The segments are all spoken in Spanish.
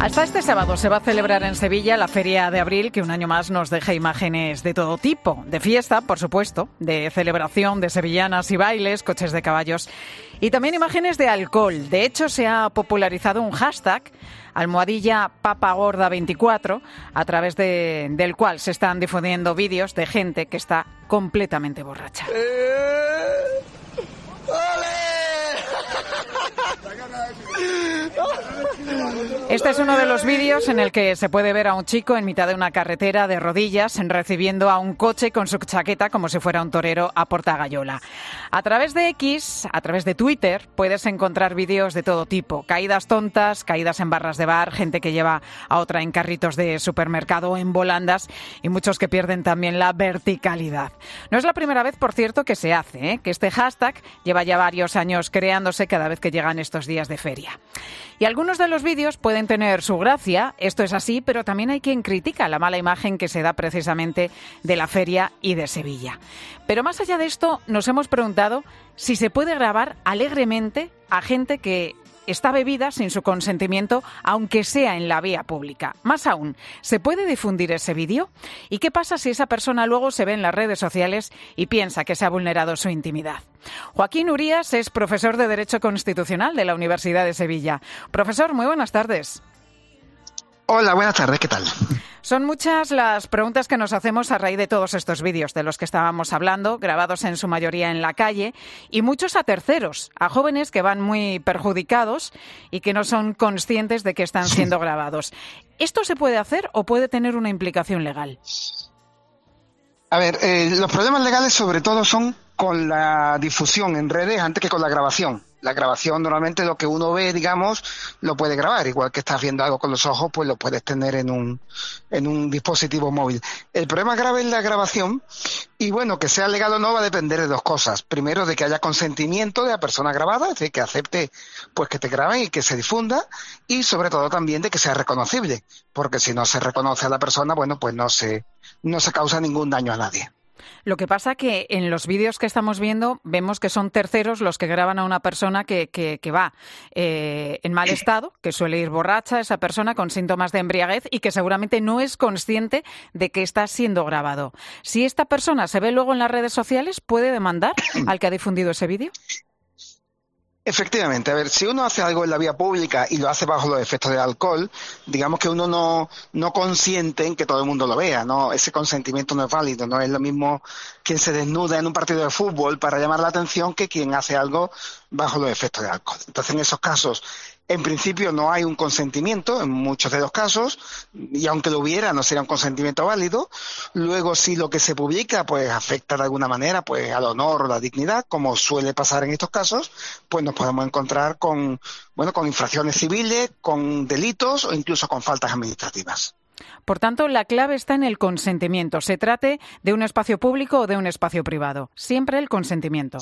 Hasta este sábado se va a celebrar en Sevilla la Feria de Abril, que un año más nos deja imágenes de todo tipo. De fiesta, por supuesto, de celebración de sevillanas y bailes, coches de caballos y también imágenes de alcohol. De hecho, se ha popularizado un hashtag, #papagorda24, a través del cual se están difundiendo vídeos de gente que está completamente borracha. Este es uno de los vídeos en el que se puede ver a un chico en mitad de una carretera de rodillas recibiendo a un coche con su chaqueta como si fuera un torero a portagayola. A través de X, a través de Twitter, puedes encontrar vídeos de todo tipo. Caídas tontas, caídas en barras de bar, gente que lleva a otra en carritos de supermercado o en volandas y muchos que pierden también la verticalidad. No es la primera vez, por cierto, que se hace, que este hashtag lleva ya varios años creándose cada vez que llegan estos días de feria. Y algunos de los vídeos pueden tener su gracia, esto es así, pero también hay quien critica la mala imagen que se da precisamente de la feria y de Sevilla. Pero más allá de esto, nos hemos preguntado si se puede grabar alegremente a gente que está bebida sin su consentimiento, aunque sea en la vía pública. Más aún, ¿se puede difundir ese vídeo? ¿Y qué pasa si esa persona luego se ve en las redes sociales y piensa que se ha vulnerado su intimidad? Joaquín Urías es profesor de Derecho Constitucional de la Universidad de Sevilla. Profesor, muy buenas tardes. Hola, buenas tardes, ¿qué tal? Son muchas las preguntas que nos hacemos a raíz de todos estos vídeos de los que estábamos hablando, grabados en su mayoría en la calle, y muchos a terceros, a jóvenes que van muy perjudicados y que no son conscientes de que están siendo grabados. ¿Esto se puede hacer o puede tener una implicación legal? A ver, los problemas legales sobre todo son con la difusión en redes antes que con la grabación. La grabación, normalmente lo que uno ve, digamos, lo puede grabar. Igual que estás viendo algo con los ojos, pues lo puedes tener en un dispositivo móvil. El problema grave es la grabación y, bueno, que sea legal o no va a depender de dos cosas. Primero, de que haya consentimiento de la persona grabada, es decir, que acepte pues que te graben y que se difunda, y sobre todo también de que sea reconocible, porque si no se reconoce a la persona, bueno, pues no se causa ningún daño a nadie. Lo que pasa que en los vídeos que estamos viendo vemos que son terceros los que graban a una persona que va en mal estado, que suele ir borracha, esa persona con síntomas de embriaguez y que seguramente no es consciente de que está siendo grabado. Si esta persona se ve luego en las redes sociales, ¿puede demandar al que ha difundido ese vídeo? Efectivamente, a ver, si uno hace algo en la vía pública y lo hace bajo los efectos del alcohol, digamos que uno no consiente en que todo el mundo lo vea, ¿no? Ese consentimiento no es válido, no es lo mismo quien se desnuda en un partido de fútbol para llamar la atención que quien hace algo bajo los efectos del alcohol. Entonces, en esos casos, en principio no hay un consentimiento, en muchos de los casos, y aunque lo hubiera, no sería un consentimiento válido. Luego, si lo que se publica pues afecta de alguna manera pues al honor o la dignidad, como suele pasar en estos casos, pues nos podemos encontrar con infracciones civiles, con delitos o incluso con faltas administrativas. Por tanto, la clave está en el consentimiento. Se trate de un espacio público o de un espacio privado. Siempre el consentimiento.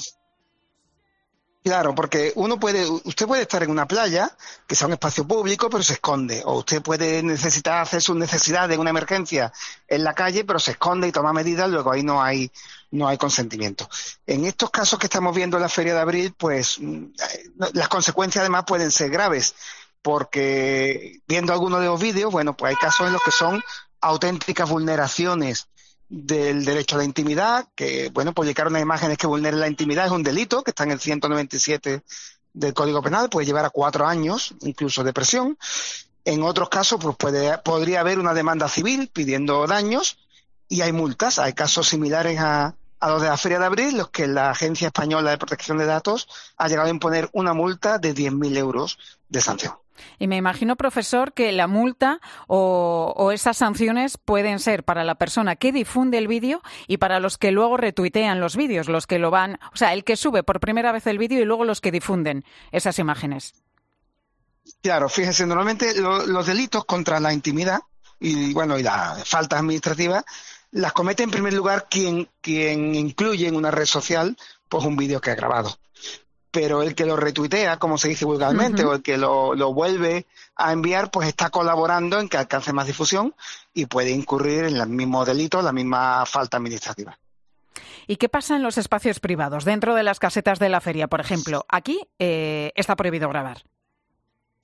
Claro, porque usted puede estar en una playa, que sea un espacio público, pero se esconde. O usted puede necesitar hacer sus necesidades en una emergencia en la calle, pero se esconde y toma medidas, luego ahí no hay consentimiento. En estos casos que estamos viendo en la Feria de Abril, pues las consecuencias además pueden ser graves, porque viendo algunos de los vídeos, bueno, pues hay casos en los que son auténticas vulneraciones del derecho a la intimidad, que, bueno, publicar unas imágenes que vulneren la intimidad es un delito, que está en el 197 del Código Penal, puede llevar a 4 años, incluso de prisión. En otros casos, pues podría haber una demanda civil pidiendo daños y hay multas. Hay casos similares a los de la Feria de Abril, los que la Agencia Española de Protección de Datos ha llegado a imponer una multa de 10.000 euros de sanción. Y me imagino, profesor, que la multa o esas sanciones pueden ser para la persona que difunde el vídeo y para los que luego retuitean los vídeos, los que lo van, o sea, el que sube por primera vez el vídeo y luego los que difunden esas imágenes. Claro, fíjese, normalmente los delitos contra la intimidad y las faltas administrativas las comete en primer lugar quien incluye en una red social pues un vídeo que ha grabado. Pero el que lo retuitea, como se dice vulgarmente, o el que lo vuelve a enviar, pues está colaborando en que alcance más difusión y puede incurrir en el mismo delito, la misma falta administrativa. ¿Y qué pasa en los espacios privados? Dentro de las casetas de la feria, por ejemplo, aquí está prohibido grabar.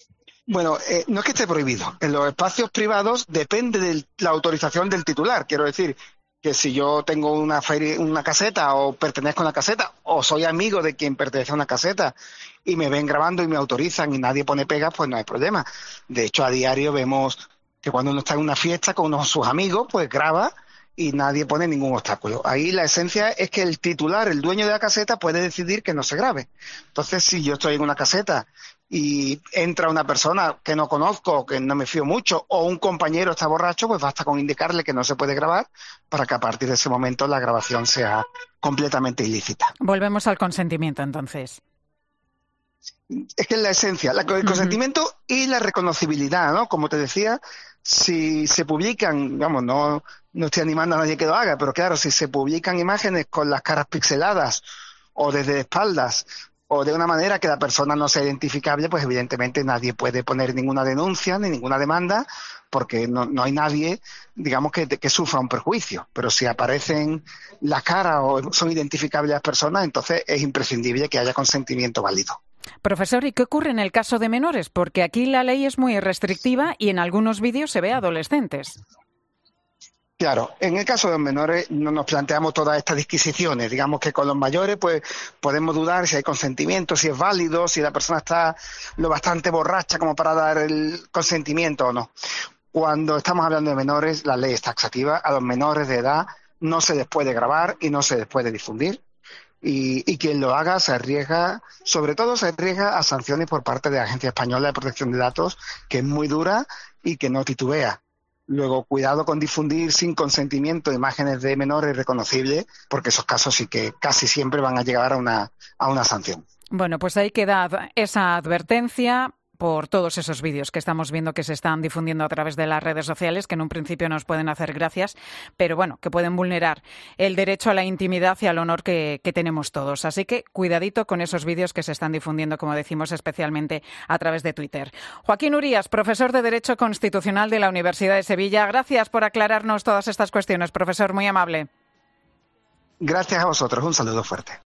Bueno, no es que esté prohibido. En los espacios privados depende de la autorización del titular. Quiero decir que si yo tengo una caseta o pertenezco a una caseta o soy amigo de quien pertenece a una caseta y me ven grabando y me autorizan y nadie pone pegas, pues no hay problema. De hecho, a diario vemos que cuando uno está en una fiesta con uno de sus amigos, pues graba y nadie pone ningún obstáculo. Ahí la esencia es que el titular, el dueño de la caseta, puede decidir que no se grabe. Entonces, si yo estoy en una caseta y entra una persona que no conozco, que no me fío mucho, o un compañero está borracho, pues basta con indicarle que no se puede grabar para que a partir de ese momento la grabación sea completamente ilícita. Volvemos al consentimiento, entonces. Es que es la esencia, el consentimiento y la reconocibilidad, ¿no? Como te decía, si se publican, vamos, no estoy animando a nadie que lo haga, pero claro, si se publican imágenes con las caras pixeladas o desde espaldas o de una manera que la persona no sea identificable, pues evidentemente nadie puede poner ninguna denuncia ni ninguna demanda porque no hay nadie, digamos, que sufra un perjuicio. Pero si aparecen las caras o son identificables las personas, entonces es imprescindible que haya consentimiento válido. Profesor, ¿y qué ocurre en el caso de menores? Porque aquí la ley es muy restrictiva y en algunos vídeos se ve a adolescentes. Claro, en el caso de los menores no nos planteamos todas estas disquisiciones. Digamos que con los mayores pues podemos dudar si hay consentimiento, si es válido, si la persona está lo bastante borracha como para dar el consentimiento o no. Cuando estamos hablando de menores, la ley es taxativa. A los menores de edad no se les puede grabar y no se les puede difundir. Y quien lo haga se arriesga, sobre todo se arriesga a sanciones por parte de la Agencia Española de Protección de Datos, que es muy dura y que no titubea. Luego, cuidado con difundir sin consentimiento imágenes de menores reconocibles, porque esos casos sí que casi siempre van a llegar a una sanción. Bueno, pues ahí queda esa advertencia por todos esos vídeos que estamos viendo que se están difundiendo a través de las redes sociales, que en un principio nos pueden hacer gracias, pero bueno, que pueden vulnerar el derecho a la intimidad y al honor que tenemos todos. Así que cuidadito con esos vídeos que se están difundiendo, como decimos, especialmente a través de Twitter. Joaquín Urías, profesor de Derecho Constitucional de la Universidad de Sevilla. Gracias por aclararnos todas estas cuestiones, profesor, muy amable. Gracias a vosotros. Un saludo fuerte.